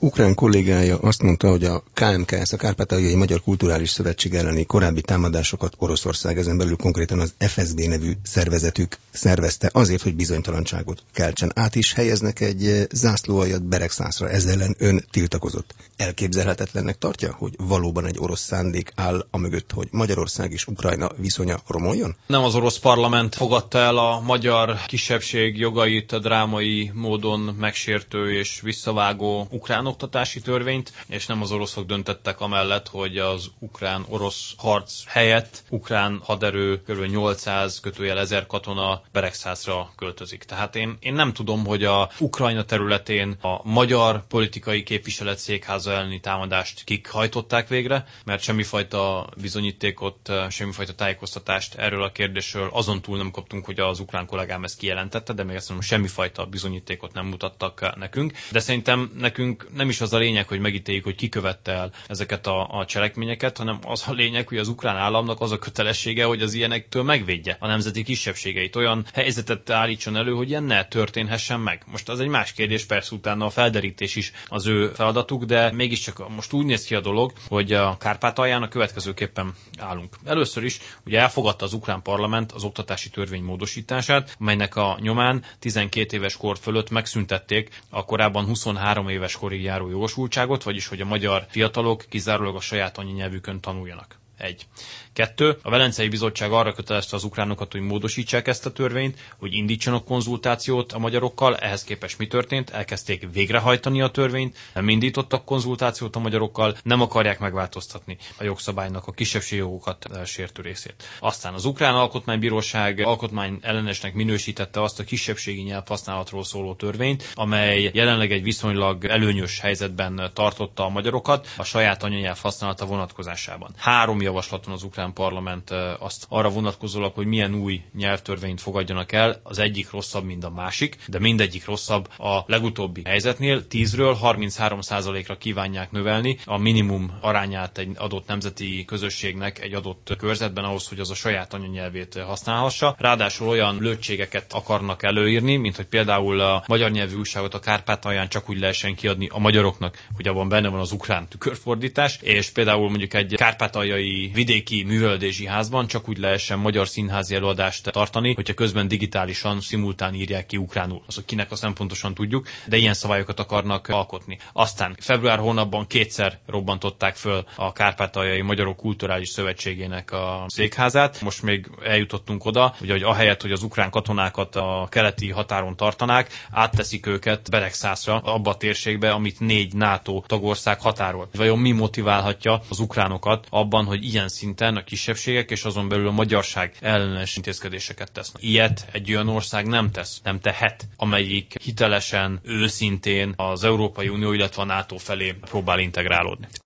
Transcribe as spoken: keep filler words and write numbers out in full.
ukrán kollégája azt mondta, hogy a ká em ká es, a Kárpátaljai Magyar Kulturális Szövetség elleni korábbi támadásokat Oroszország, ezen belül konkrétan az ef es bé nevű szervezetük szervezte azért, hogy bizonytalanságot keltsen. Át is helyeznek egy zászlóaljat Beregszászra, ezzel ellen ön tiltakozott. Elképzelhetetlennek tartja, hogy valóban egy orosz szándék áll amögött, hogy Magyarország és Ukrajna viszonya romoljon? Nem az orosz parlament fogadta el a magyar kisebbség jogait a drámai módon megsértő és visszavágó ukrán oktatási törvényt, és nem az oroszok döntettek amellett, hogy az ukrán-orosz harc helyett ukrán haderő kb. nyolcszáz kötőjel ezer katona Beregszászra költözik. Tehát én, én nem tudom, hogy a Ukrajna területén a magyar politikai képviselet székháza elleni támadást kik hajtották végre, mert semmifajta bizonyítékot, semmifajta tájékoztatást erről a kérdésről azon túl nem kaptunk, hogy az ukrán kollégám ezt kijelentette, de még azt mondom, semmifajta bizonyítékot nem mutattak nekünk. De szerintem nekünk nem is az a lényeg, hogy megítéljük, hogy ki követte el ezeket a, a cselekményeket, hanem az a lényeg, hogy az ukrán államnak az a kötelessége, hogy az ilyenektől megvédje a nemzeti kisebbségeit. Olyan helyzetet állítson elő, hogy ilyen ne történhessen meg. Most az egy más kérdés, persze utána a felderítés is az ő feladatuk, de mégiscsak most úgy néz ki a dolog, hogy a Kárpátalján a következőképpen állunk. Először is ugye elfogadta az ukrán parlament az oktatási törvény módosítását, melynek a nyomán tizenkét éves kor fölött megszüntették a korábban huszonhárom éves korig járó jogosultságot, vagyis hogy a magyar fiatalok kizárólag a saját anyanyelvükön tanuljanak. Egy. Kettő. A Velencei Bizottság arra kötelezte az ukránokat, hogy módosítsák ezt a törvényt, hogy indítsanak konzultációt a magyarokkal. Ehhez képest mi történt? Elkezdték végrehajtani a törvényt, nem indítottak konzultációt a magyarokkal, nem akarják megváltoztatni a jogszabálynak a kisebbségi jogokat sértő részét. Aztán az Ukrán Alkotmánybíróság alkotmány ellenesnek minősítette azt a kisebbségi nyelvhasználatról szóló törvényt, amely jelenleg egy viszonylag előnyös helyzetben tartotta a magyarokat a saját anyanyelv használata vonatkozásában. Három javaslaton az ukrán parlament azt arra vonatkozólag, hogy milyen új nyelvtörvényt fogadjanak el, az egyik rosszabb, mint a másik, de mindegyik rosszabb a legutóbbi helyzetnél. tízről harminchárom százalékra kívánják növelni a minimum arányát egy adott nemzeti közösségnek egy adott körzetben ahhoz, hogy az a saját anyanyelvét használhassa. Ráadásul olyan lőttségeket akarnak előírni, mint hogy például a magyar nyelvű újságot a Kárpátalján csak úgy lehessen kiadni a magyaroknak, hogy abban benne van az ukrán tükörfordítás, és például mondjuk egy kárpátaljai vidéki művelődési házban csak úgy lehessen magyar színházi előadást tartani, hogyha közben digitálisan, szimultán írják ki ukránul. Azok kinek, azt nem pontosan tudjuk, de ilyen szabályokat akarnak alkotni. Aztán február hónapban kétszer robbantották föl a Kárpátaljai Magyarok Kulturális Szövetségének a székházát. Most még eljutottunk oda, ugye, hogy ahelyett, hogy az ukrán katonákat a keleti határon tartanák, átteszik őket Beregszászra, abba a térségbe, amit négy NATO tagország határol. Vajon mi motiválhatja az ukránokat abban, hogy ilyen szinten a kisebbségek és azon belül a magyarság ellenes intézkedéseket tesznek? Ilyet egy olyan ország nem tesz, nem tehet, amelyik hitelesen, őszintén az Európai Unió, illetve a NATO felé próbál integrálódni.